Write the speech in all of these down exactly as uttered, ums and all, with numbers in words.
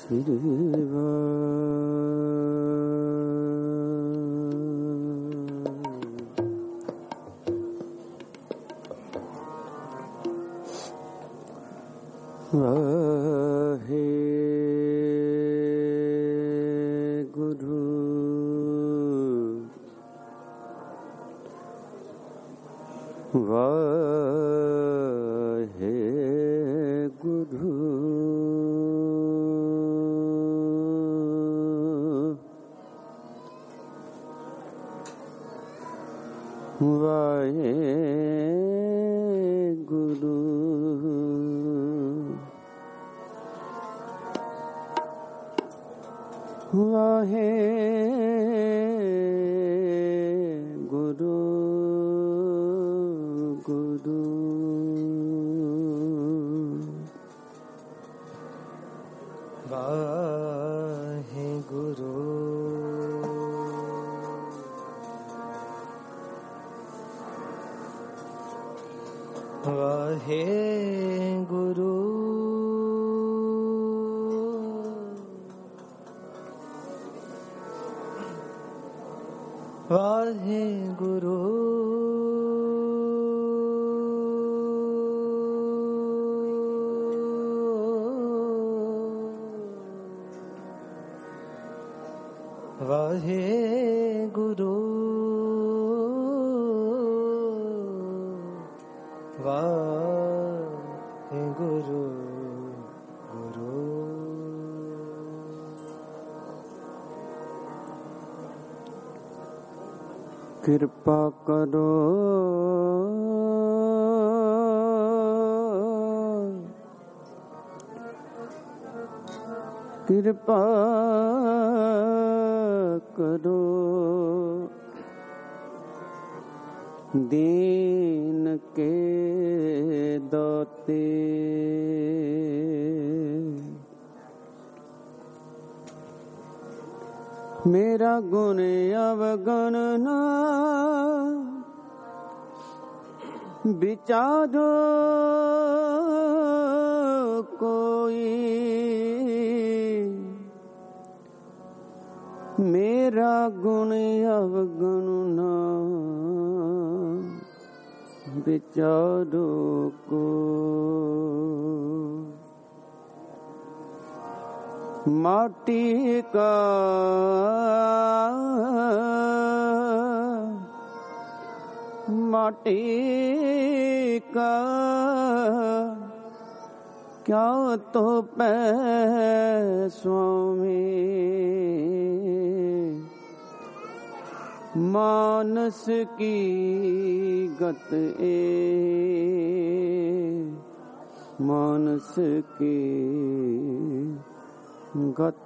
वाहे गुरु वाहे गुरु वाहे गुरु वाहे गुरु गुरु वाहे गुरु वाहे गुरु वाहे गुरु वाहे गुरु वाहे गुरु गुरु कृपा करो कृपा करो दीन के दाते मेरा गुण अवगुण ना विचारो कोई मेरा गुण अवगुण ना विचारो को माटी का माटी का क्या तो पै स्वामी मानस की गत ए मानस की गत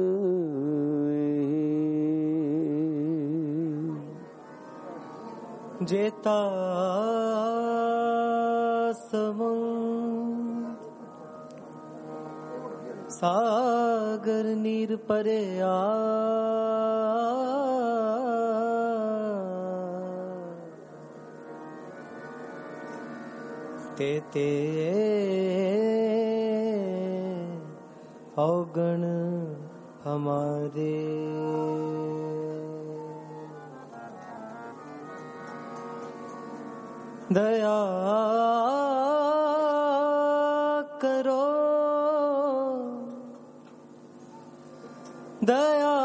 जेता समुद्र सागर नीर परया ते ते अवगण हमारे दया करो दया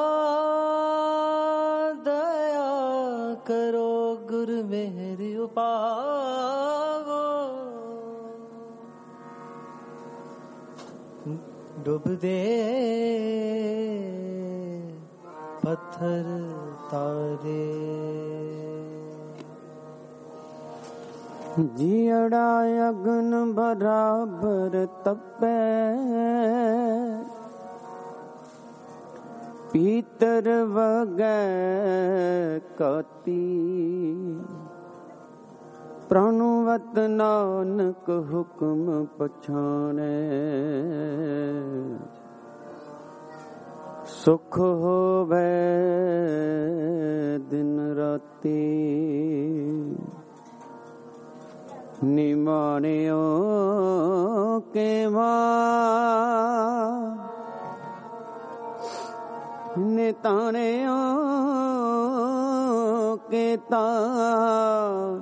दया करो गुरु मेहर उपावो डूब दे पत्थर तारे जियड़ा अग्न बराबर तपे पीतर वगै कती प्रणवत नानक हुक्म पछाणे सुख होवे दिन राती निमाणियों के मां निताणियों के तार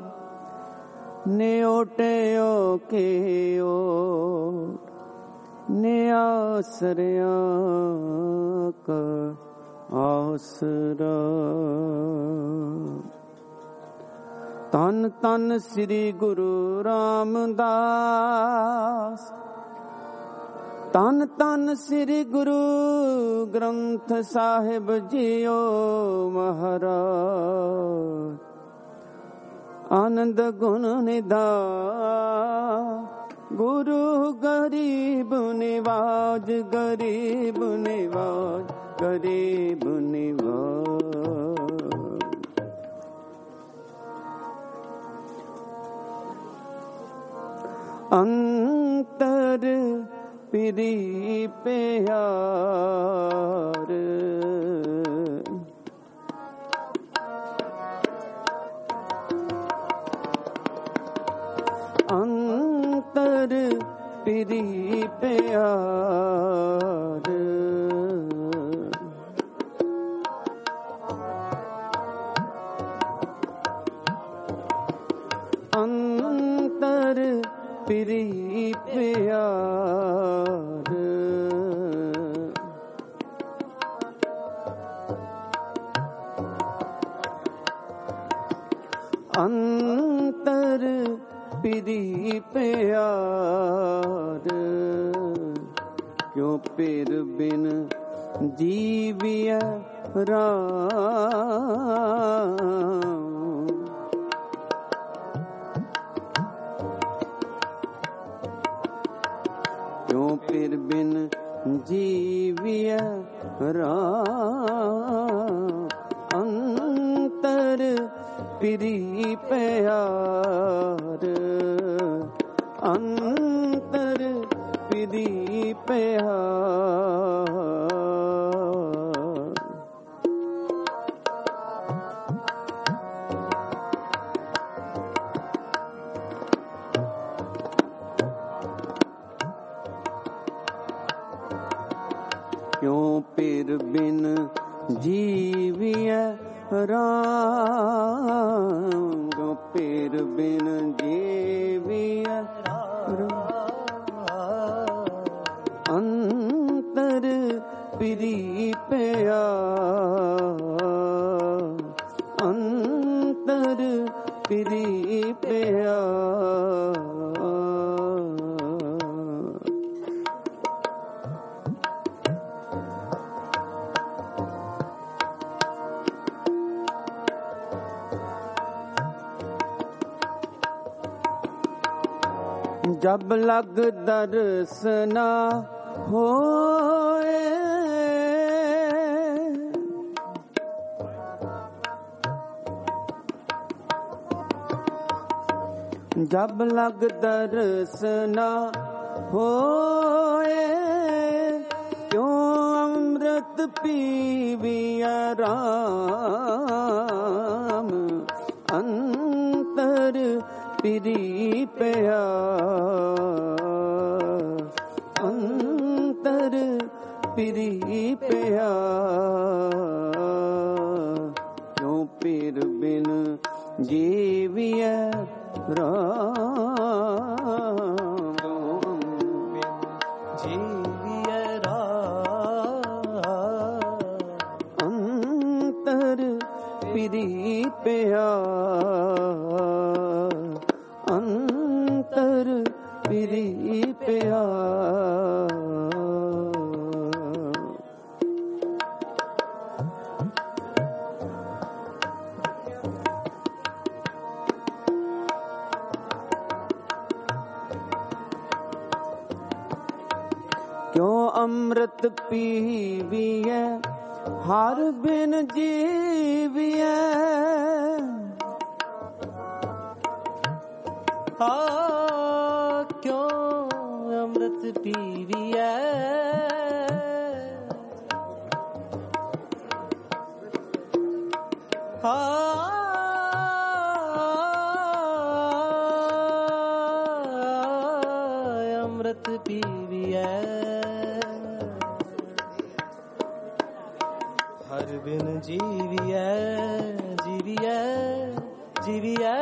न्योटियों के ओट न्यासरिया का आसरा। तन तन श्री गुरु रामदास तन तन श्री गुरु ग्रंथ साहिब जियो महाराज। आनंद गुण निधान गुरु गरीब निवाज गरीब निवाज गरीब निवाज। अंतर पिरी प्यार अंतर पिरी प्यार अंतर पिरी प्यार अंतर पिरी प्यार। क्यों पीर बिन जीविया राम। क्यों पीर बिन जीविया राम। अंतर पिरी प्यार अंतर पिरी प्यार। क्यों पीर बिन जीविया राम। क्यों पीर बिन जीविया अंतर पिरी प्यार अंतर पिरी प्यार। जब लग दर्शना होए जब लग दर्शना होए। क्यों अमृत पीविया राम। अंतर पिरी प्यार अंतर पिरी प्यार। क्यों पीर बिन जीविया राम। जीविया राम अंतर पिरी प्यार अंतर पिरी प्यार। क्यों अमृत पीविए हर बिन जीविए। आ क्यों अमृत पीविए आ अमृत पीविए ਹਰ ਬਿਨ ਜੀਵੀਐ ਜੀਵੀਐ ਜੀਵੀਐ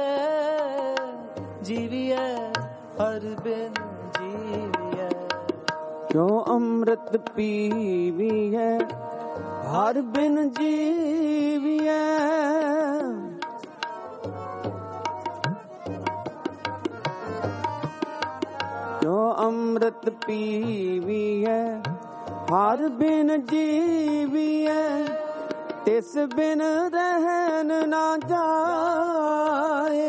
ਜੀਵੀਐ ਹਰ ਬਿਨ ਜੀਵੀਐ। ਕਿਉ ਅੰਮ੍ਰਿਤ ਪੀਵੀਐ ਹਰ ਬਿਨ ਜੀਵੀਐ। ਕਿਉ ਅੰਮ੍ਰਿਤ ਪੀਵੀਐ ਹਰ ਬਿਨ ਜੀਵੀਐ। ਤਿਸ ਬਿਨ ਰਹਿਣ ਨਾ ਜਾਏ।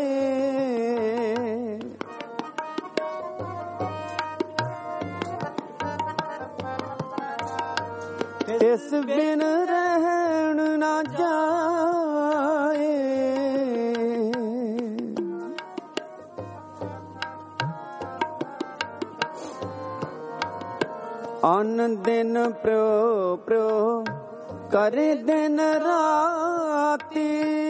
ਤਿਸ ਬਿਨ ਰਹਿਣ ਨਾ ਜਾਏ। ਅਨ ਦਿਨ ਪ੍ਰੋ ਪ੍ਰੋ ਕਰੇ ਦਿਨ ਰਾਤੀ।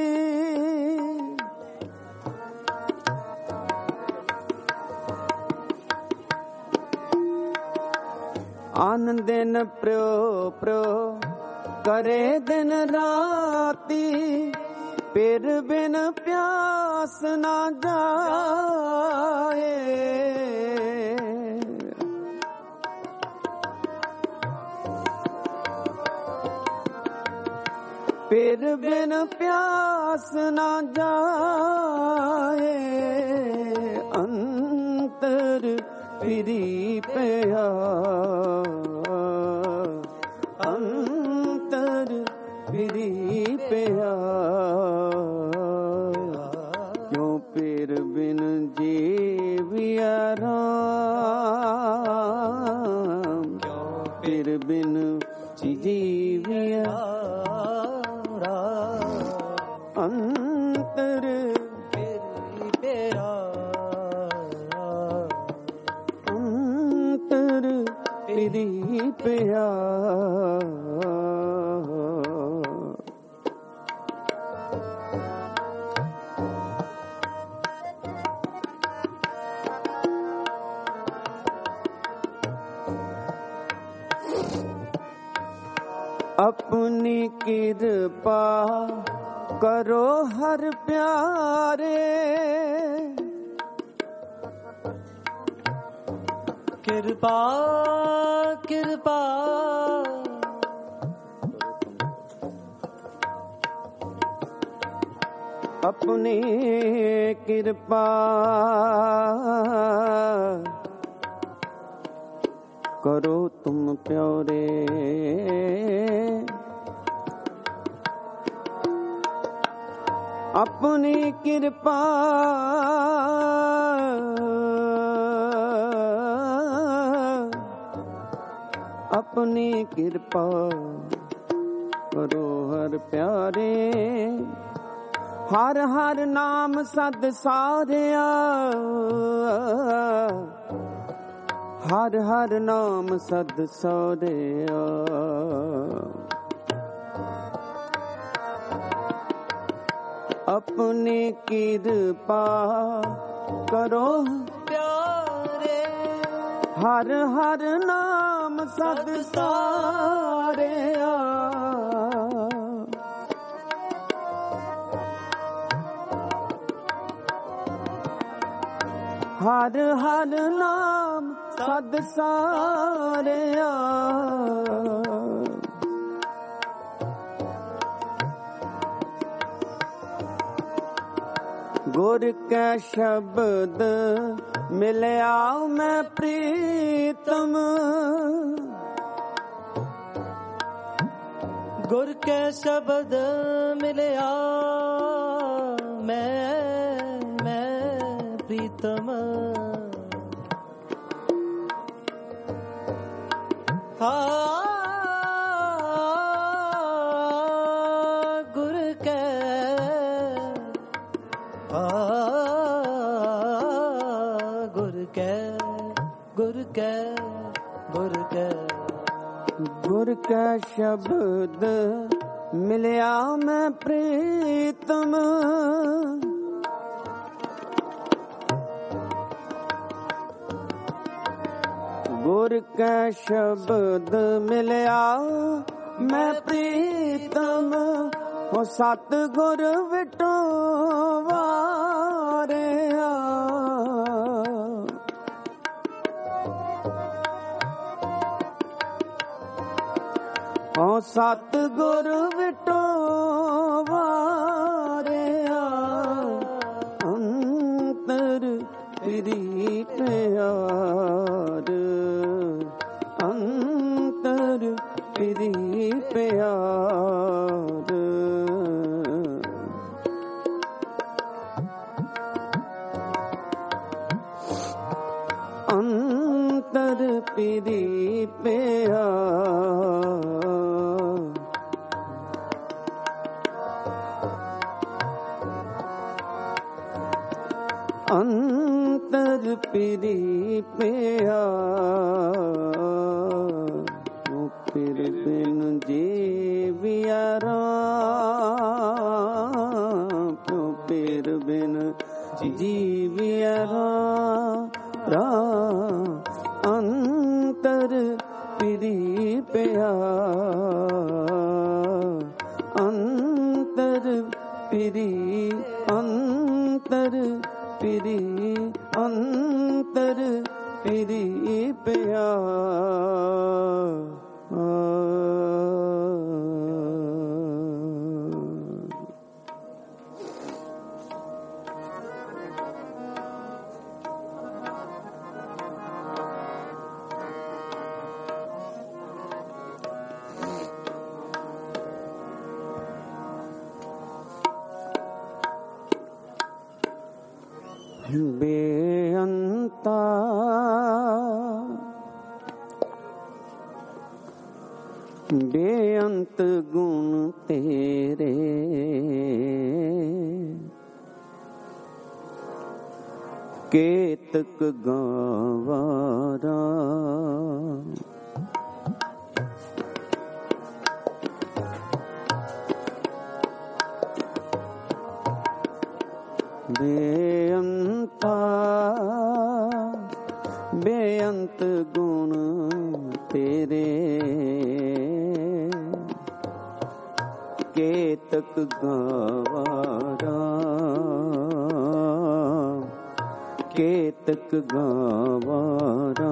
ਅਨ ਦਿਨ ਪ੍ਰੋ ਪ੍ਰੋ ਕਰੇ ਦਿਨ ਰਾਤੀ। ਫਿਰ ਬਿਨ ਪਿਆਸ ਨਾ ਜਾਏ। ਫਿਰ ਬਿਨ ਪਿਆਸ ਨਾ ਜਾਏ। ਅੰਤਰ ਫਿਰੀ ਪਿਆ ਅੰਤਰ ਫਿਰੀ ਪਿਆ। ਕਿਉ ਫਿਰ ਬਿਨ ਜੀਵਿਆ ਰਾਮ। ਕਿਉ ਫਿਰ ਬਿਨ ਜੀਵਿਆ ਅੰਤਰ ਫਿਰੀ ਪਿਆ ਅੰਤਰ ਫਿਰੀ ਪਿਆ। ਆਪਣੀ ਕਿਰਪਾ ਕਰੋ ਹਰ ਪਿਆਰੇ। ਕਿਰਪਾ ਕਿਰਪਾ ਆਪਣੀ ਕਿਰਪਾ ਕਰੋ ਤੁਮ ਪਿਆਰੇ। ਆਪਣੀ ਕਿਰਪਾ ਆਪਣੀ ਕਿਰਪਾ ਕਰੋ ਹਰ ਪਿਆਰੇ। ਹਰ ਹਰ ਨਾਮ ਸਦ ਸਾਰਿਆ। ਹਰ ਹਰ ਨਾਮ ਸਦ ਸਾਰਿਆ। ਆਪਣੀ ਕਿਰਪਾ ਕਰੋ ਪਿਆਰੇ। ਹਰ ਹਰ ਨਾਮ ਸਦ ਸਾਰਿਆ। ਹਰ ਹਰ ਨਾਮ ਸਦ ਸਾਰਿਆ। ਗੁਰ ਕੈ ਸ਼ਬਦ ਮਿਲਿਆ ਮੈਂ ਪ੍ਰੀਤਮ। ਗੁਰ ਕੈ ਸ਼ਬਦ ਮਿਲਿਆ ਮੈਂ ਮੈਂ ਪ੍ਰੀਤਮ। ਹਾ ਗੁਰ ਕੈ ਹਾ ਗੁਰ ਕੈ ਗੁਰ ਕੈ ਗੁਰ ਕੈ ਗੁਰ ਕੈ ਸ਼ਬਦ ਮਿਲਿਆ ਮੈਂ ਪ੍ਰੀਤਮ। ਗੁਰ ਕੈ ਸ਼ਬਦ ਮਿਲਿਆ ਮੈਂ ਪ੍ਰੀਤਮ ਉਹ ਸਤਿਗੁਰ ਵਿਟੋ ਵਾਰਿਆ। ਉਹ ਸਤਿਗੁਰ ਵਿਟੋ ਵਾਰਿਆ ਅੰਤਰ ਤੇਰੀ ਪਿਆਰ, ਅੰਤਰ ਤੇਰੀ ਪਿਆਰ। ਅੰਤਰ ਤੇਰੀ ਪਿਆਰ। ਅੰਤਰ ਪੀਰੀ ਪਿਆਰ। ਉਹ ਫਿਰ ਬਿਨ ਜੀਵਿਆਰਾ, ਉਹ ਫਿਰ ਬਿਨ ਜੀਵਿਆਰਾ। ਅੰਤਰ ਪੀਰੀ ਪਿਆਰ। ਅੰਤਰ ਪੀਰੀ, ਅੰਤਰ ਪੀਰੀ, ਅੰਤਰ ਪੀਰੀ ਪਿਆਰ। ਬੇਅੰਤਾ ਬੇਅੰਤ ਗੁਣ ਤੇਰੇ, ਕੇਤਕ ਗਾਵਾਰਾ। ਬੇਅੰਤਾ ਬੇਅੰਤ ਗੁਣ ਤੇਰੇ, ਕੇਤਕ ਗਾਵਾਰਾ, ਕੇਤਕ ਗਾਵਾਰਾ।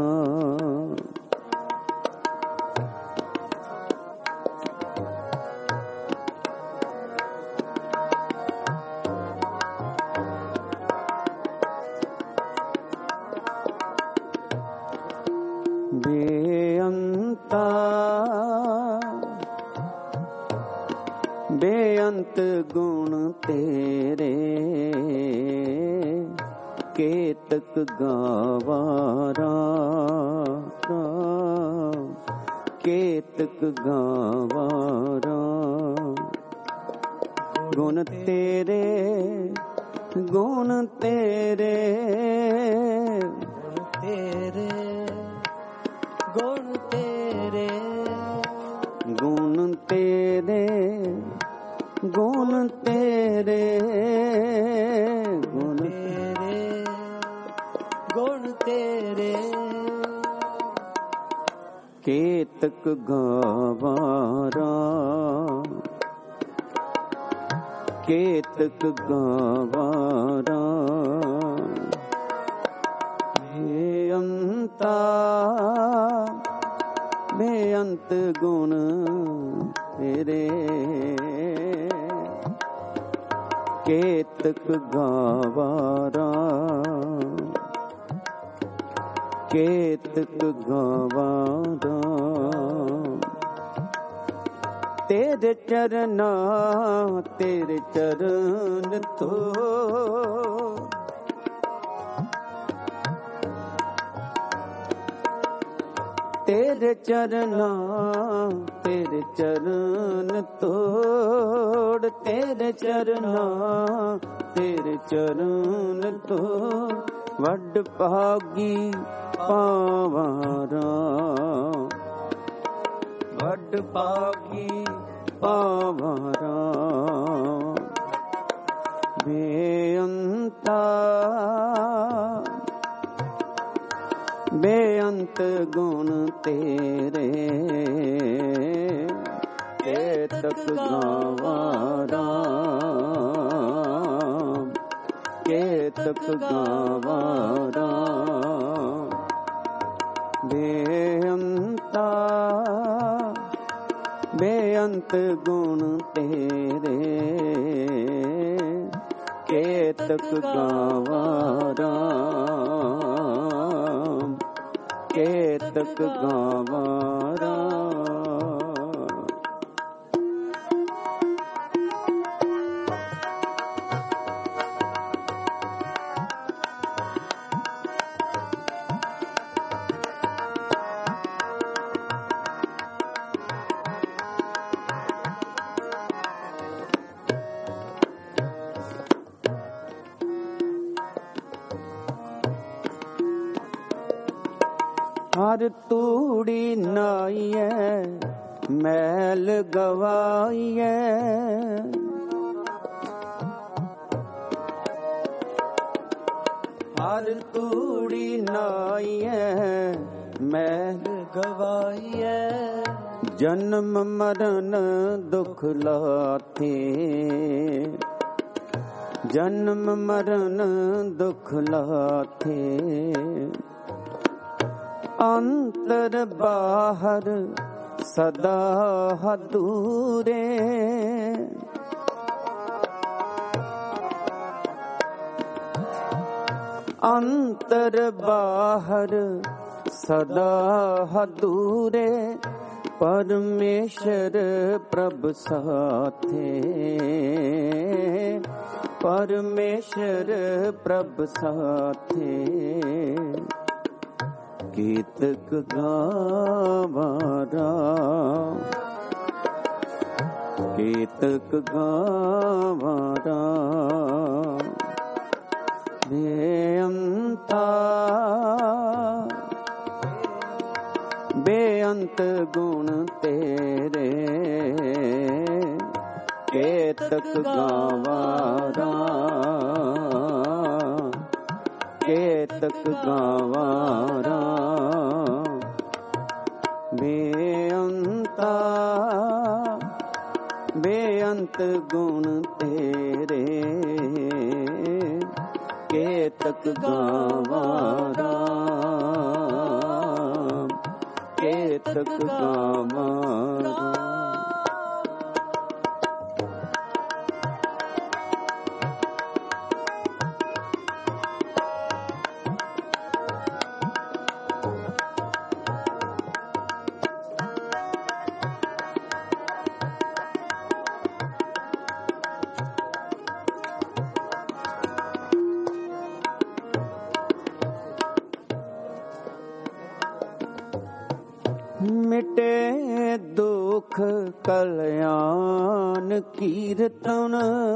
ਬੇਅੰਤਾ ਬੇਅੰਤ ਗੁਣ ਤੇਰੇ, ਕੇਤਕ ਗਾਵਾਰਾ, ਕੇਤਕ ਗਾਵਾਰਾ। ਗੁਣ ਤੇਰੇ, ਗੁਣ ਤੇਰੇ, ਤੇਰੇ ਗੁਣ ਤੇਰੇ, ਗੁਣ ਤੇਰੇ, ਗੁਣ ਤੇਰੇ, ਗੁਣ ਤੇਰੇ ਗੁਣ ਤੇਰੇ। ਕੇਤਕ ਗਾਵਾਰਾ, ਕੇਤਕ ਗਾਵਾਰਾ। ਬੇਅੰਤਾ ਬੇਅੰਤ ਗੁਣ ਤੇਰੇ, ਕੇਤਕ ਗਾਵਾਰਾ, ਕੇਤਕ ਗਾਵਾਰਾ। ਤੇਰੇ ਚਰਨਾਂ, ਤੇਰੇ ਚਰਨ ਤੋਂ ਤੇਰੇ ਚਰਨਾਂ, ਤੇਰੇ ਚਰਨ ਤੋੜ, ਤੇਰੇ ਚਰਨਾਂ, ਤੇਰੇ ਚਰਨ ਤੋੜ। ਵੱਡ ਭਾਗੀ ਪਾਵਾਰਾ, ਵੱਡ ਭਾਗੀ ਪਾਵਾਰਾ। ਬੇਅੰਤਾ ਬੇਅੰਤ ਗੁਣ ਤੇਰੇ, केतक गावा राम, केतक गावा राम। बेअंता बेअंत गुण तेरे, केतक गावा राम, केतक गावा राम। हर तूड़ी नाइए मैल गवाइए, हर तूड़ी नाइए मैल गवाइए। जन्म मरण दुख लाथे, जन्म मरण दुख लाथे। अंतर बाहर सदा हदूरे, अंतर बाहर सदा हदूरे। परमेश्वर प्रभ साथे, परमेश्वर प्रभ साथे। केतक गावा राम, केतक गावा राम। बेअंता बेअंत गुण तेरे, केतक गावा राम, केतक गावा राम। बेअंता बेअंत गुण तेरे, केतक गावा राम, केतक गावा राम। मिटे दुख कल्याण कीर्तन,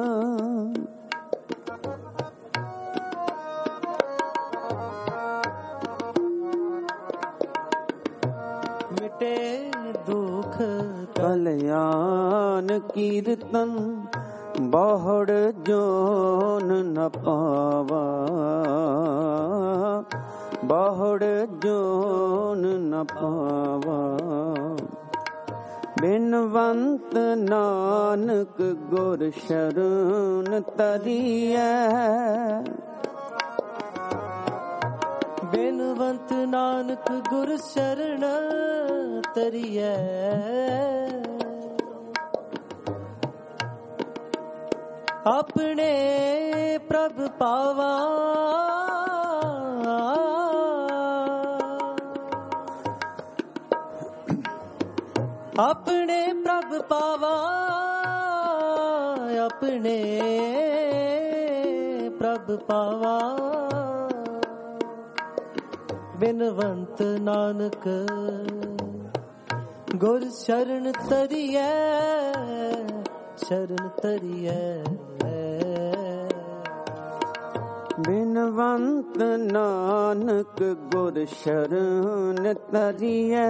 मिटे दुख कल्याण कीर्तन। बहुड़ जोन न पावा, बहुड़ जोन न पावा। बिनवंत नानक गुर शरण तरिए, बिनवंत नानक गुर शरण तरिए। अपने प्रभ पावा, अपने प्रभ पावा, अपने प्रभ पावा। बिनवंत नानक गुर शरण तरिए, शरण तरिए। बिनवंत नानक गुर शरण तरिए।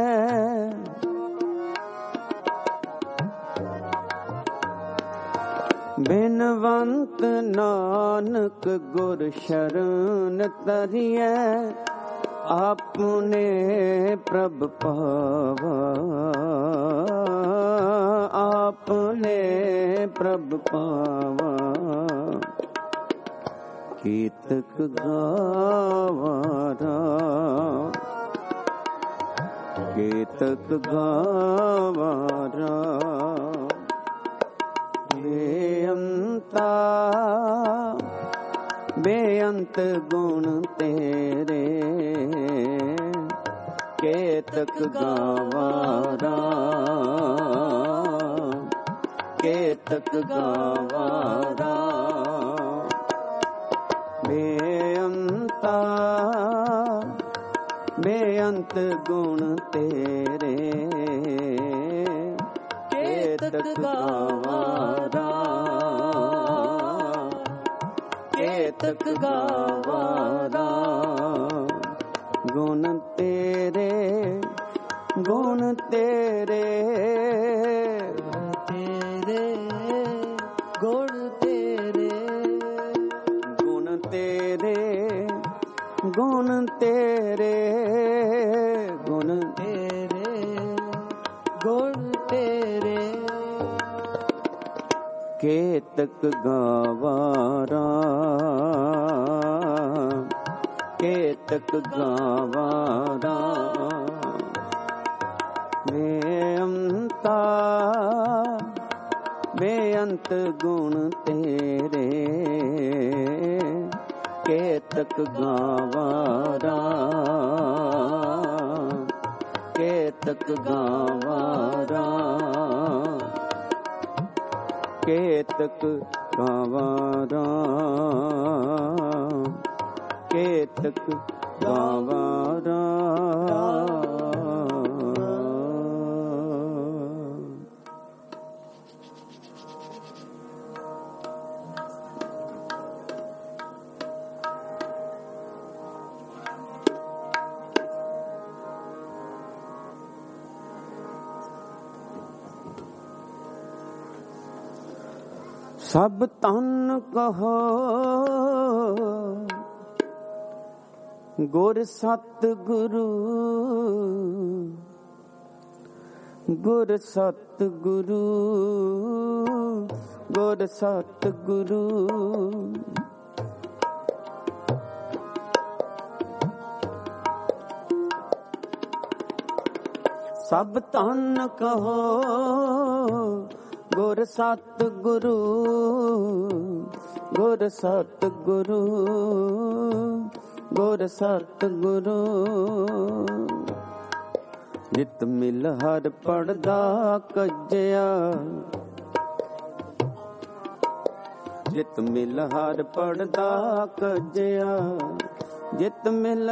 बिनवंत नानक गुर शरण तरिए। आपने प्रभ पावा, आपने प्रभ पावा, कीतक गावा राम, कीतक गावा राम। बेअंता बेअंत गुण तेरे, केतक गावा राम, केतक गावा राम। बेअंता बेअंत गुण तेरे, केतक गावा राम, केतक गावा राम। गुण तेरे गुण तेरे तेरे गुण तेरे, गुण तेरे गुण तेरे, गुण तेरे गुण तेरे, केतक गावा राम, केतक गावा राम। बेअंता बेअंत गुण तेरे, केतक गावा राम, केतक गावा राम, केतक गावा राम, केतक गावा राम। सब तन कहो गुर सत गुरु, गुर सत गुरु, गुर सत गुरु। सब तन कहो गुर सत गुरु, गुर सत गुरु, गुर सत गुरु। जित मिल हर पड़दा कज्या, जित मिल हर पड़दा कज्या, जित मिल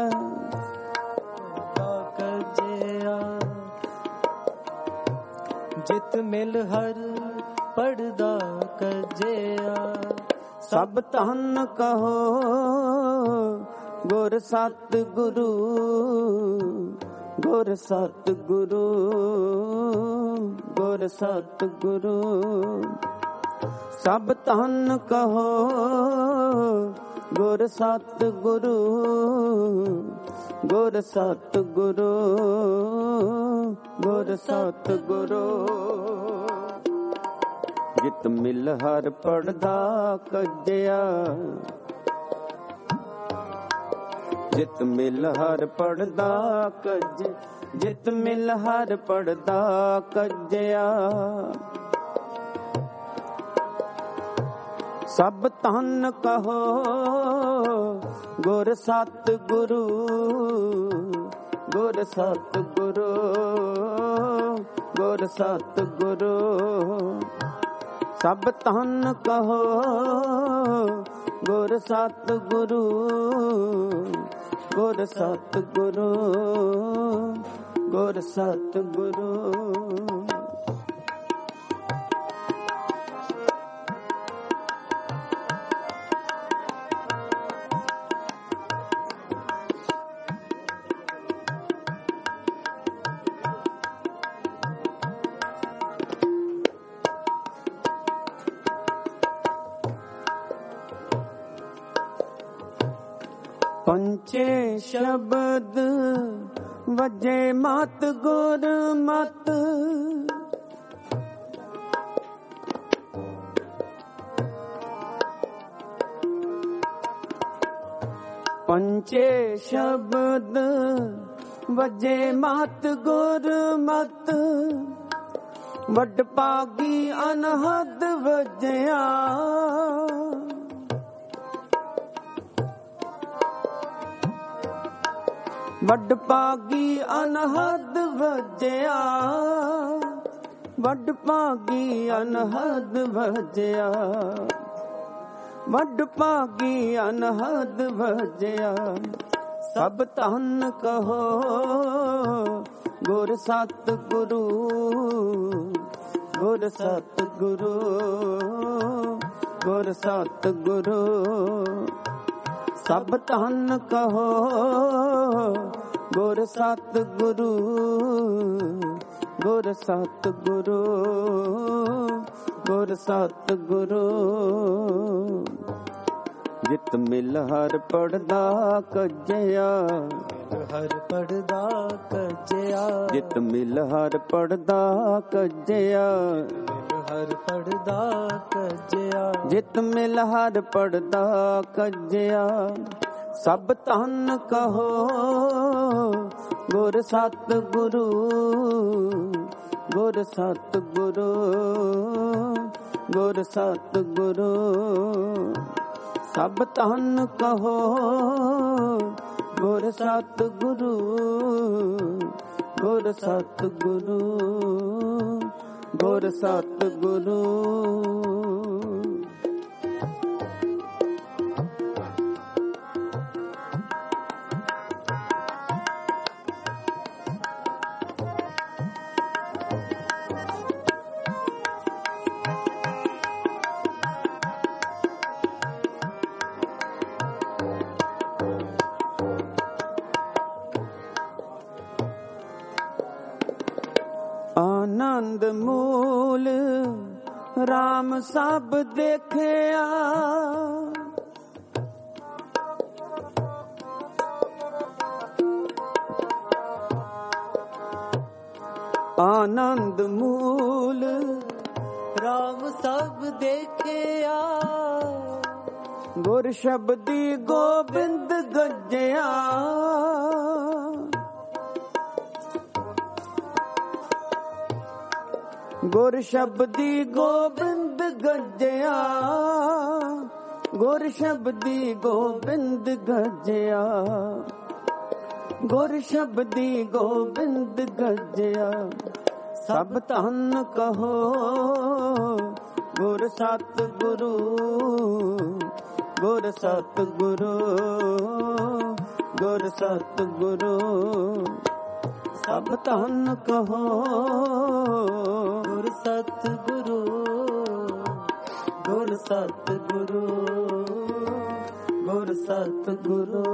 कज्या, जित मिल हर पड़दा कज्या। सब धन कहो गुर सत गुरु, गुर सत गुरु, गुर सत गुरु। सब धन कहो गुर सत गुरु, गुर सत गुरु, गुर सत गुरु। जित मिल हर पड़दा कज्या, जित मिल हर पड़दा कज, जित मिल हर पड़दा कज्या। सब धन कहो गुर सत गुरु, गुर सत गुरु, गुर सत गुरु। सब धन कहो गुर सत गुरु, गुर सत गुरु, गुर सत गुरु। ਪੰਚੇ ਸ਼ਬਦ ਵਜੇ ਮਤ ਗੁਰ ਮਤ, ਪੰਚੇ ਸ਼ਬਦ ਵਜੇ ਮਤ ਗੁਰ ਮਤ, ਵੱਡ ਭਾਗੀ ਅਨਹਦ ਵਜਿਆ। ਵੱਡ ਭਾਗੀ ਅਨਹਦ ਵਜਿਆ, ਵੱਡ ਭਾਗੀ ਅਨਹਦ ਵਜਿਆ, ਵੱਡ ਭਾਗੀ ਅਨਹਦ ਵਜਿਆ। ਸਭ ਧੰਨ ਕਹੋ ਗੁਰ ਸਤ ਗੁਰੂ, ਗੁਰ ਸਤ ਗੁਰੂ, ਗੁਰ ਸਤ ਗੁਰੂ। ਸਭ ਧੰਨ ਕਹੋ ਗੁਰ ਸਤ ਗੁਰੂ, ਗੁਰ ਸਤ ਗੁਰੂ, ਗੁਰ ਸਤ ਗੁਰੂ। ਜਿਤ ਮਿਲ ਹਰ ਪੜਦਾ ਕੱਜਿਆ, ਹਰ ਪੜਦਾ ਕੱਜਿਆ। ਜਿਤ ਮਿਲ ਹਰ ਪੜਦਾ ਕੱਜਿਆ, ਹਰ ਪੜਦਾ ਕੱਜਿਆ। ਜਿਤ ਮਿਲ ਹਰ ਪੜਦਾ ਕੱਜਿਆ। ਸਭ ਧੰਨ ਕਹੋ ਗੁਰ ਸਤ ਗੁਰੂ, ਗੁਰ ਸਤ ਗੁਰੂ, ਗੁਰ ਸਤ ਗੁਰੂ। ਸਭ ਧੰਨ ਕਹੋ ਗੁਰ ਸਤ ਗੁਰੂ, ਗੁਰ ਸਤ ਗੁਰੂ, ਗੁਰ ਸਤ ਗੁਰੂ। ਆਨੰਦ ਮੂਲ ਰਾਮ ਸਭ ਦੇਖਿਆ, ਆਨੰਦ ਮੂਲ ਰਾਮ ਸਭ ਦੇਖਿਆ। ਗੁਰ ਸ਼ਬਦੀ ਗੋਬਿੰਦ ਗੱਜਿਆ, ਗੁਰ ਸ਼ਬਦੀ ਗੋਬਿੰਦ ਗੱਜਿਆ, ਗੁਰ ਸ਼ਬਦੀ ਗੋਬਿੰਦ ਗੱਜਿਆ, ਗੁਰ ਸ਼ਬਦੀ ਗੋਬਿੰਦ ਗੱਜਿਆ। ਸਭ ਧੰਨ ਕਹੋ ਗੁਰ ਸਤ ਗੁਰੂ, ਗੁਰ ਸਤ ਗੁਰੂ, ਗੁਰ ਸਤ ਗੁਰੂ। ਸਭ ਧੰਨ ਕਹੋ ਗੁਰ ਸਤ ਗੁਰੂ, ਗੁਰ ਸਤ ਗੁਰੂ, ਗੁਰ ਸਤ ਗੁਰੂ।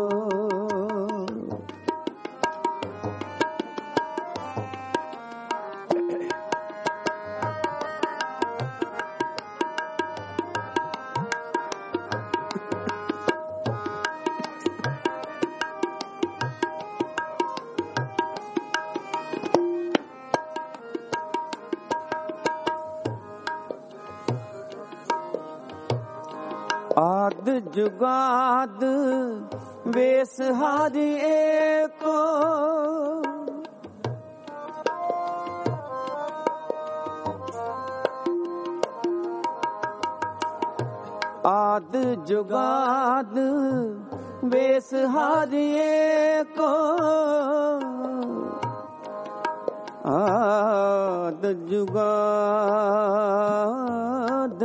ਆਦ ਜੁਗਾਦ ਵੇਸ ਹਰਿ ਏਕੋ, ਆਦ ਜੁਗਾਦ ਵੇਸ ਹਰਿ ਏਕੋ, ਆਦ ਜੁਗਾਦ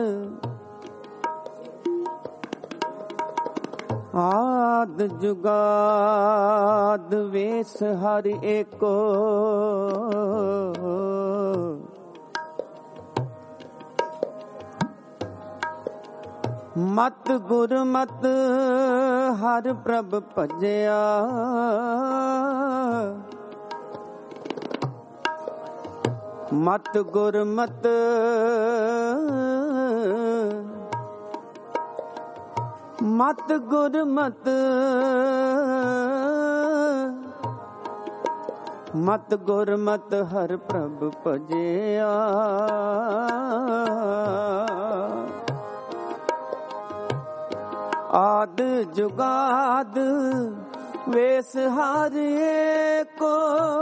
ਆਦ ਜੁਗਾਦ ਵੇਸ ਹਰਿ ਏਕੋ, ਮਤ ਗੁਰ ਮਤ ਹਰਿ ਪ੍ਰਭ ਭਜਿਆ, ਮਤ ਗੁਰ ਮਤ ਮਤ ਗੁਰ ਮਤ ਮਤ ਗੁਰ ਮਤ ਹਰਿ ਪ੍ਰਭ ਭਜਿਆ। ਆਦ ਜੁਗਾਦ ਵੇਸ ਹਰਿ ਏਕੋ।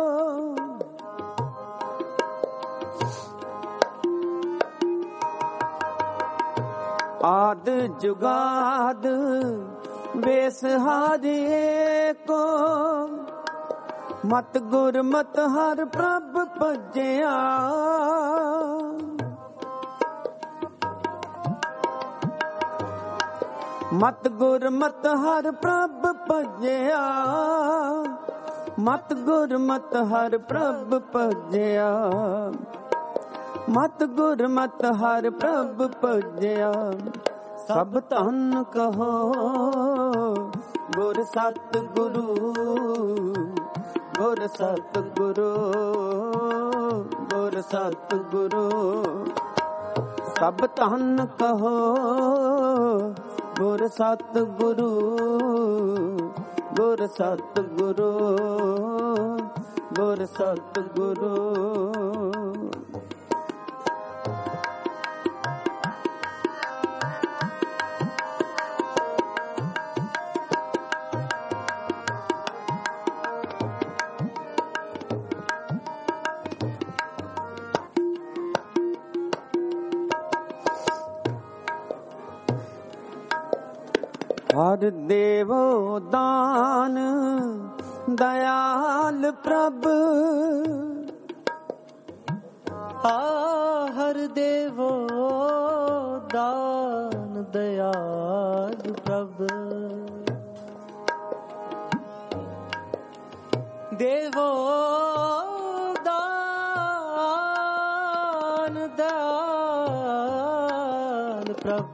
ਆਦ ਜੁਗਾਦ ਵੇਸ ਹਰਿ ਏਕੋ। ਮਤ ਗੁਰ ਮਤ ਹਰਿ ਪ੍ਰਭ ਭਜਿਆ। ਮਤ ਗੁਰ ਮਤ ਹਰਿ ਪ੍ਰਭ ਭਜਿਆ। ਮਤ ਗੁਰ ਮਤ ਹਰਿ ਪ੍ਰਭ ਭਜਿਆ। ਮਤ ਗੁਰ ਮਤ ਹਰਿ ਪ੍ਰਭ ਭਜਿਆ। ਸਭ ਧਨ ਕਹੋ ਗੁਰ ਸਤ ਗੁਰੂ। ਗੁਰ ਸਤ ਗੁਰੂ ਗੁਰ ਸਤ ਗੁਰੂ। ਸਭ ਧਨ ਕਹੋ ਗੁਰ ਸਤ ਗੁਰੂ। ਗੁਰ ਸਤ ਗੁਰੂ ਗੁਰ ਸਤ ਗੁਰੂ। ਹਰਿ ਦੇਵੋ ਦਾਨ ਦਇਆਲ ਪ੍ਰਭ। ਆ ਹਰਿ ਦੇਵੋ ਦਾਨ ਦਇਆਲ ਪ੍ਰਭ। ਦੇਵੋ ਦਾਨ ਦਇਆਲ ਪ੍ਰਭ।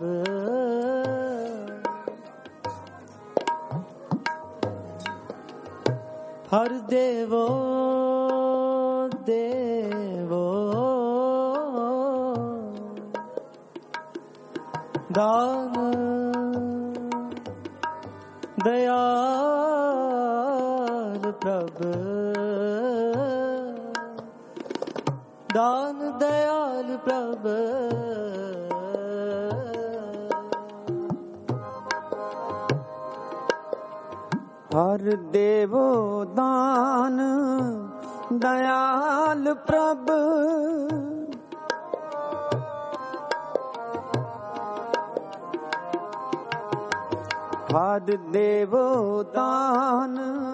ਹਰਿ ਦੇਵੋ ਦੇਵੋ ਦਾਨ ਦਇਆਲ ਪ੍ਰਭ। ਦਾਨ ਦਇਆਲ ਪ੍ਰਭ। ਹਰਿ ਦੇਵੋ ਦਾਨ ਦਇਆਲ ਪ੍ਰਭ। ਹਰਿ ਦੇਵੋ ਦਾਨ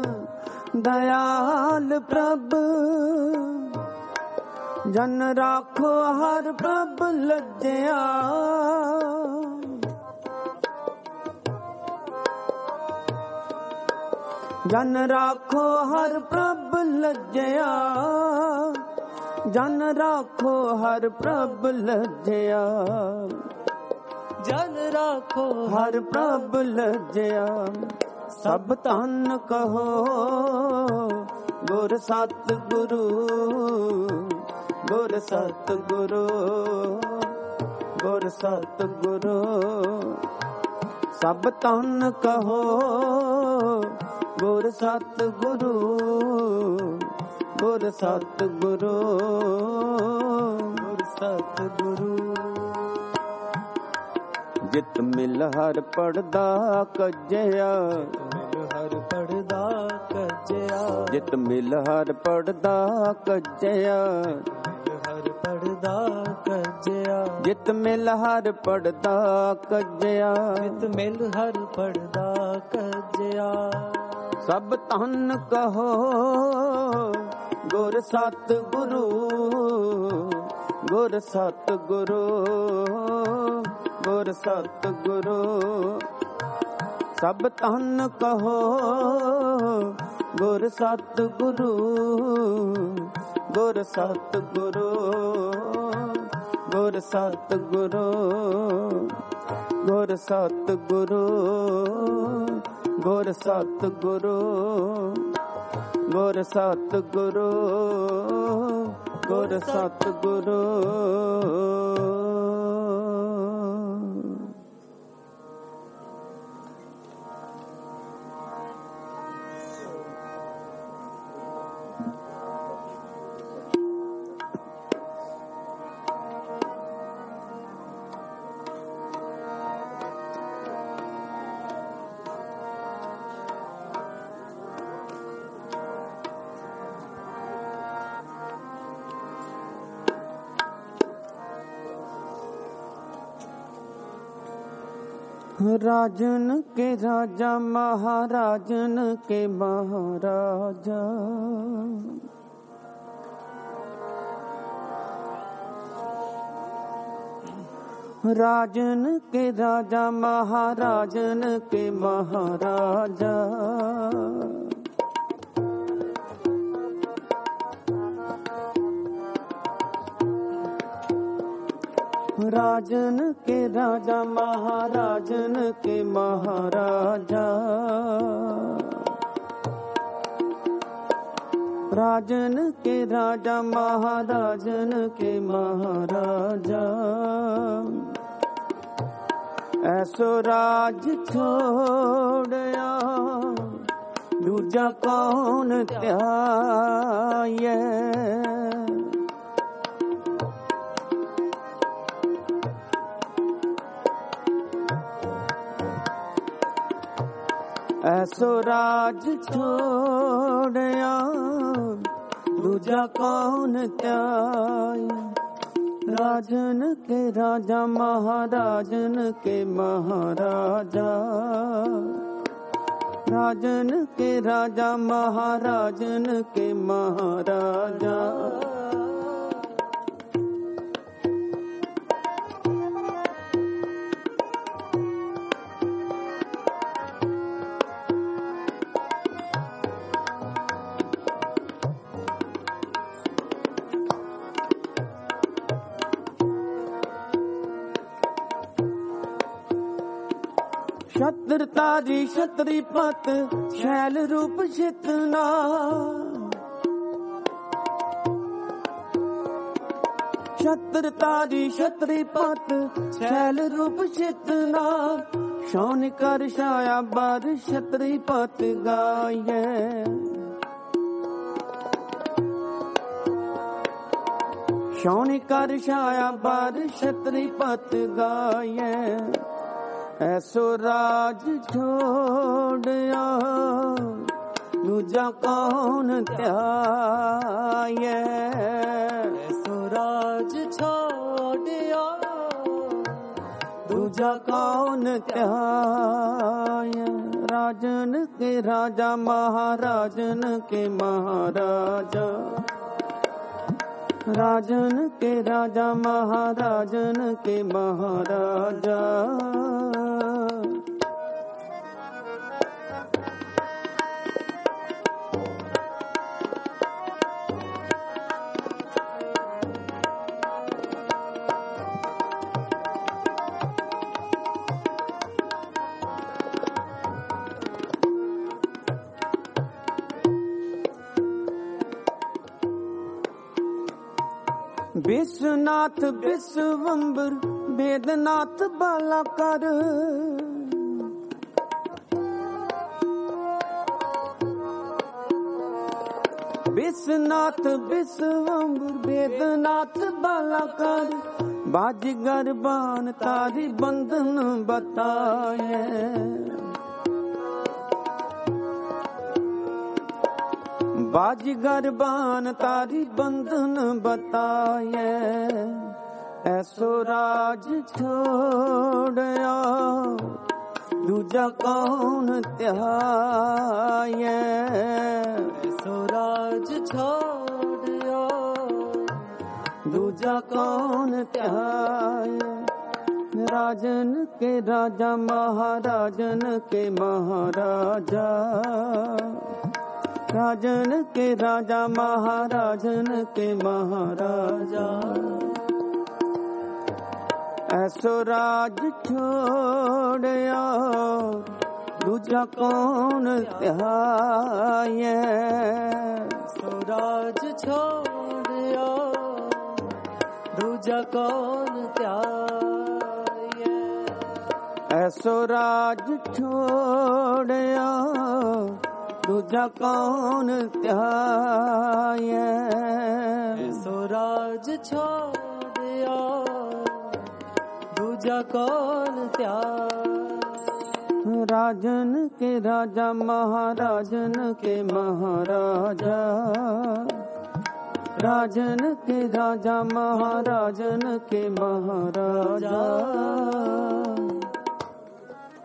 ਦਇਆਲ ਪ੍ਰਭ। ਜਨ ਰਾਖੋ ਹਰਿ ਪ੍ਰਭ ਲੱਜਿਆ। ਜਨ ਰਾਖੋ ਹਰਿ ਪ੍ਰਭ ਲੱਜਿਆ। ਜਨ ਰਾਖੋ ਹਰਿ ਪ੍ਰਭ ਲੱਜਿਆ। ਜਨ ਰਾਖੋ ਹਰਿ ਪ੍ਰਭ ਲੱਜਿਆ। ਸਭ ਧਨ ਕਹੋ ਗੁਰ ਸਤ ਗੁਰੂ। ਗੁਰ ਸਤ ਗੁਰੂ ਗੁਰ ਸਤ ਗੁਰੂ। ਸਭ ਧਨ ਕਹੋ ਗੁਰ ਸਤ ਗੁਰੂ। ਗੁਰ ਸਤ ਗੁਰੂ ਗੁਰ ਸਤ ਗੁਰੂ। ਜਿਤ ਮਿਲ ਹਰਿ ਪੜਦਾ ਕੱਜਿਆ। ਮਿਲ ਹਰਿ ਪੜਦਾ ਕੱਜਿਆ। ਜਿਤ ਮਿਲ ਹਰਿ ਪੜਦਾ ਕੱਜਿਆ। ਹਰਿ ਪੜਦਾ ਕੱਜਿਆ। ਜਿਤ ਮਿਲ ਹਰਿ ਪੜਦਾ ਕੱਜਿਆ। ਜਿਤ ਮਿਲ ਹਰਿ ਪੜਦਾ ਕੱਜਿਆ। ਸਭ ਧਨ ਕਹੋ ਗੁਰ ਸਤ ਗੁਰੂ। ਗੁਰ ਸਤ ਗੁਰੂ ਗੁਰ ਸਤ ਗੁਰੂ। ਸਭ ਧਨ ਕਹੋ ਗੁਰ ਸਤ ਗੁਰੂ। ਗੁਰ ਸਤ ਗੁਰੂ ਗੁਰ ਸਤ ਗੁਰੂ ਗੁਰ ਸਤ ਗੁਰੂ ਗੁਰ ਸਤ ਗੁਰੂ ਗੁਰ ਸਤ ਗੁਰੂ ਗੁਰ ਸਤ ਗੁਰੂ। राजन के राजा महाराजन के महाराजा, राजन के राजा महाराजन के महाराजा, राजन के राजा महाराजन के महाराजा, राजन के राजा महाराजन के महाराजा, ऐसो राज छोड़या दूजा कौन त्याये, ऐसो राज छोड़या दूजा कौन त्याये, राजन के राजा महाराजन के महाराजा, राजन के राजा महाराजन के महाराजा, छत्र तारी छत्री पत छैल रूप छितना, छत्र तारी छत्री पत छैल रूप छितना, शौन कर छाया बर छत्री पत गाये, शौन कर छाया बर छत्री पत गाये, ऐसो राज छोड़या दूजा कौन त्याये, ऐसो राज छोड़या दूजा कौन त्याये, राजन के राजा महाराजन के महाराजा, राजन के राजा महाराजन के महाराजा, विश्वनाथ विश्वम्बर वेदनाथ बालाकर, विश्वनाथ विश्वम्बर वेदनाथ बालाकर, बाजीगर बान तारी बंधन बताए, बाजीगर बान तारी बंधन बताए, ऐसो राज छोड़या दूजा कौन त्याये, ऐसो राज छोड़या दूजा कौन त्याये, राजन के राजा महाराजन के महाराजा, राजन के राजा महाराजन के महाराजा, ऐसो राज छोड़या दूजा कौन त्याये, ऐसो राज छोड़या दूजा कौन त्याये, ऐसो राज छोड़या दूजा कौन त्याये, ऐसो राज छोड़या दूजा कौन त्याये, राजन के राजा महाराजन के महाराजा, राजन के राजा महाराजन के महाराजा,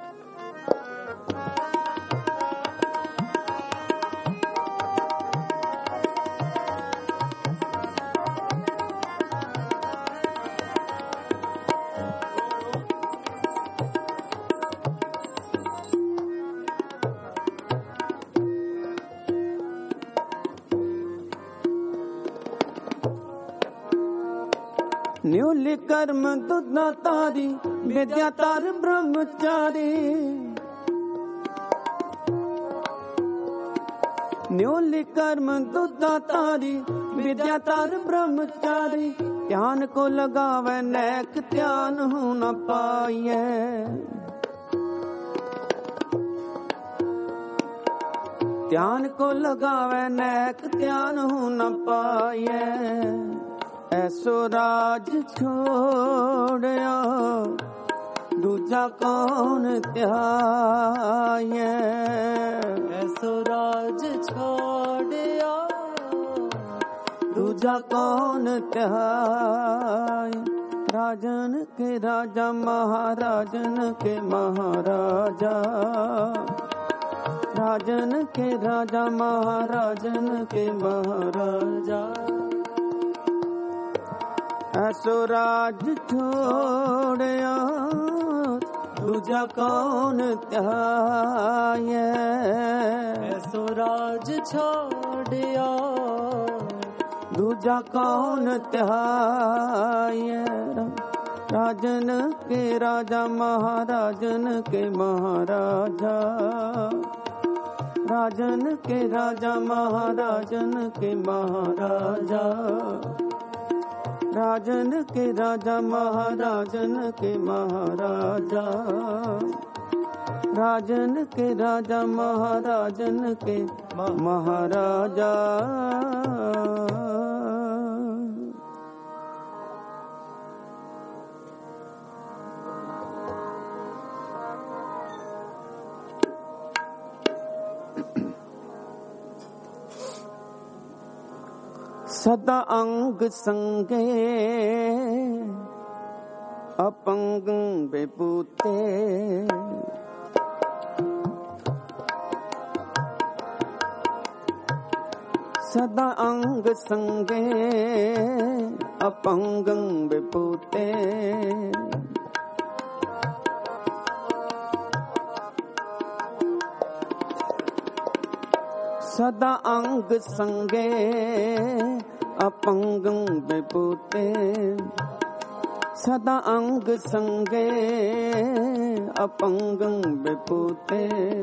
न्यूली कर्म दुना तारी विद्या तार ब्रह्मचारी न्यूली कर्म दुना तारी विद्या तार ब्रह्मचारी ध्यान को लगावे नेक ध्यान हो न पाइए ध्यान को लगावे नेक ध्यान हो न पाइए ऐसो राज छोड़या दूजा कौन त्याये ऐसो राज छोड़या दूजा कौन त्याये राजन के राजा महाराजन के महाराजा राजन के राजा महाराजन के महाराजा ऐसो राज छोड़या दूजा कौन त्याये ऐसो राज छोड़या दूजा कौन त्याये राजन के राजा महाराजन के महाराजा राजन के राजा महाराजन के महाराजा राजन के राजा महाराजन के महाराजा राजन के राजा महाराजन के महाराजा सदा अंग संगे अपंग बेबूते सदा अंग संगे अपंग बेबूते सदा अंग संगे अपंगं विभूते सदा अंग संगे अपंगं विभूते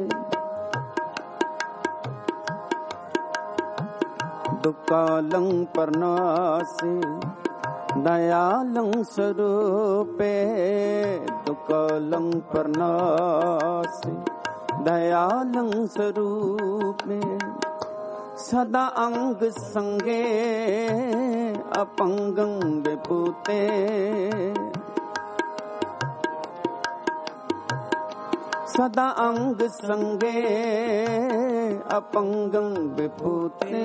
दुकालं परनासी दयालं स्वरूपे दुकालं परनासी दयालं स्वरूपे सदा अंग संगे अपंगं विभूते सदा अंग संगे अपंगं विभूते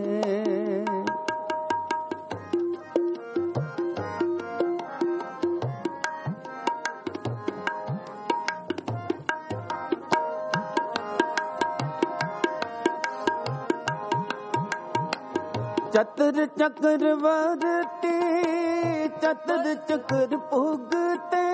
चतर चक्रवर्ती चतर चक्र भुगते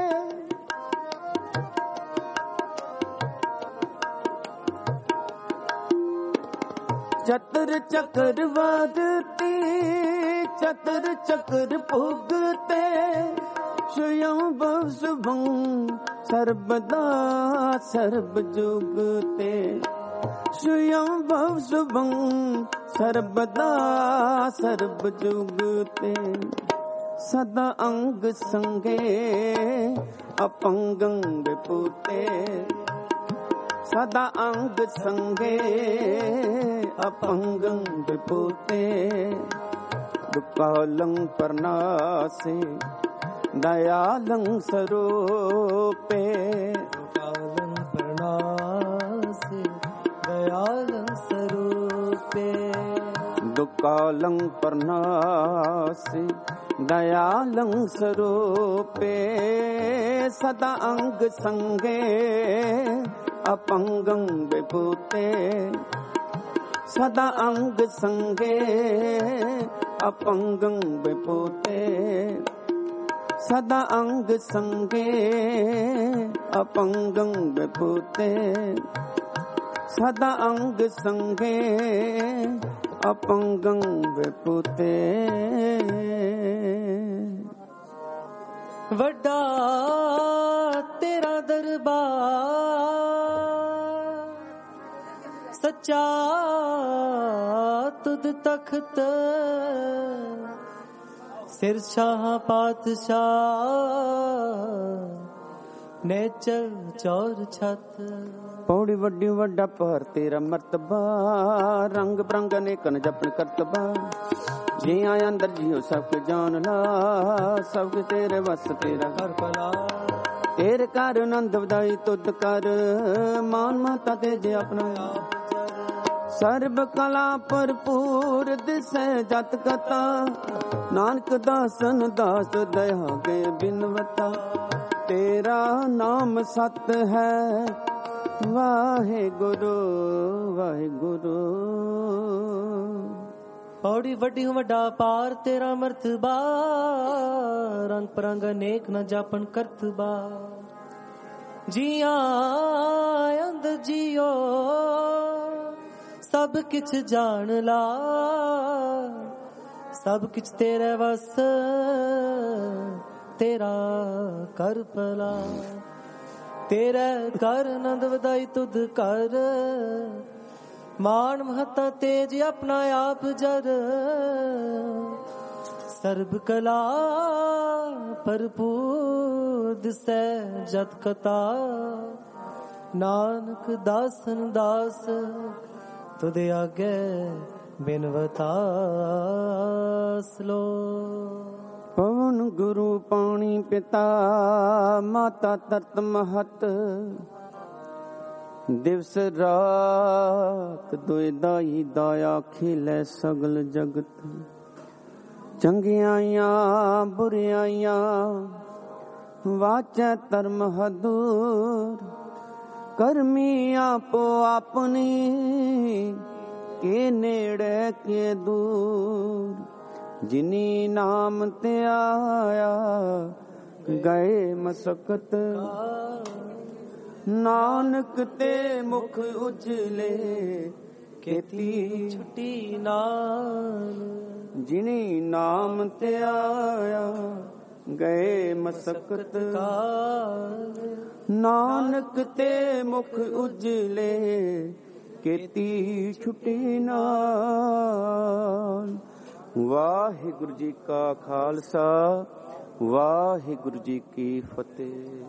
चतर चक्रवर्ती चतर चक्र भुगते स्वयं शुभं सर्वदा सर्व जुगते स्वयं शुभं सर्वदा सर्व जुगते सदा अंग संगे अपंगं विभूते सदा अंग संगे अपंगं विभूते दुकालं परनासे दयालं स्वरूपे दुकालं परनासे दयालं स्वरूपे दुकालं परनासे दयालं स्वरूपे सदा अंग संगे अपंगं विभूते सदा अंग संगे अपंगं विभूते सदा अंग संगे अपंगं विभूते सदा अंग संगे अपंगं विभूते। ਵੱਡਾ ਤੇਰਾ ਦਰਬਾਰ, ਸੱਚਾ ਤੁਧ ਤਖਤ, ਸਿਰ ਸ਼ਾਹ ਪਾਤਸ਼ਾਹ ਨੇਚਰ ਚੌਰ ਛਤ। ਪੌੜੀ ਵੱਡੀ ਵੱਡਾ ਪਹਰ ਤੇਰਾ ਮਰਤਬਾ, ਰੰਗ ਬਰੰਗ ਅਨੇਕਨ ਜਪਨ ਕਰਤਬਾ। ਜੀ ਆਇਆ ਅੰਦਰ ਜੀਓ ਸਭ ਕੇ ਜਾਨ ਲਾ, ਸਭ ਕੇ ਤੇਰੇ ਵਸ ਤੇਰਾ ਘਰ ਭਲਾ। ਤੇਰੇ ਘਰ ਆਨੰਦ ਵਧਾਈ ਤੁਧ ਕਰ, ਮਾਨ ਮਤਾ ਤੇ ਜੇ ਆਪਣਾ ਆਪ। ਸਰਬ ਕਲਾ ਭਰਪੂਰ ਦਿਸੈ ਜਤ ਕਤਾ, ਨਾਨਕ ਦਾਸਨ ਦਾਸ ਦਇਆ ਕੇ ਬਿਨਵਤਾ। ਤੇਰਾ ਨਾਮ ਸਤ ਹੈ ਵਾਹਿਗੁਰੂ ਵਾਹਿਗੁਰੂ। ਪੌੜੀ ਵੱਡੀ ਵੱਡਾ ਪਾਰ ਤੇਰਾ ਮਰਤਬਾ, ਰੰਗ ਪਰੰਗ ਅਨੇਕ ਨ ਜਾਪਨ ਕਰਤਬਾ। ਜੀਆਂ ਅੰਦਰ ਜੀਓ ਸਭ ਕਿਛ ਜਾਣ ਲਾ, ਸਭ ਕਿਛ ਤੇਰੇ ਵਸ ਤੇਰਾ ਕਰ ਭਲਾ। ਤੇਰੇ ਕਰ ਆਨੰਦ ਵਧਾਈ ਤੁਧ ਕਰ, ਮਾਨ ਮਹਤਾ ਤੇਜ ਆਪਣਾ ਆਪ ਜਰ। ਸਰਬ ਕਲਾ ਭਰਪੂਰ ਦਿਸੈ ਜਤ ਕਤਾ, ਨਾਨਕ ਦਾਸਨ ਦਾਸ ਤੁਧ ਆਗੇ ਬਿਨਵਤਾ। ਸਲੋ ਪਵਨ ਗੁਰੂ ਪਾਣੀ ਪਿਤਾ, ਮਾਤਾ ਤਰਤ ਮਹਤ। ਦਿਵਸ ਰਾਤ ਦੁਇ ਦਾਈ ਦਾਇਆ ਖਿਲੇ ਸਗਲ ਜਗਤ। ਚੰਗਿਆਈਆਂ ਬੁਰਿਆਈਆਂ ਵਾਚੈ ਧਰਮ ਹਦੂਰ। ਕਰਮੀ ਆਪੋ ਆਪਣੀ ਕੇ ਨੇੜੇ ਕੇ ਦੂਰ। ਜਿਨੀ ਨਾਮ ਤੇ ਆਇਆ ਗਏ ਮਸਕਤ, ਨਾਨਕ ਤੇ ਮੁਖ ਉਜਲੇ ਕੀਤੀ ਛੁੱਟੀ ਨਾਲ। ਜਿਨੀ ਨਾਮ ਤੇ ਆਇਆ ਗਏ ਮਸਕਤ, ਨਾਨਕ ਤੇ ਮੁਖ ਉਜਲੇ ਕੀਤੀ ਛੁੱਟੀ ਨਾਲ। ਵਾਹਿਗੁਰੂ ਜੀ ਕਾ ਖਾਲਸਾ, ਵਾਹਿਗੁਰੂ ਜੀ ਕੀ ਫਤਿਹ।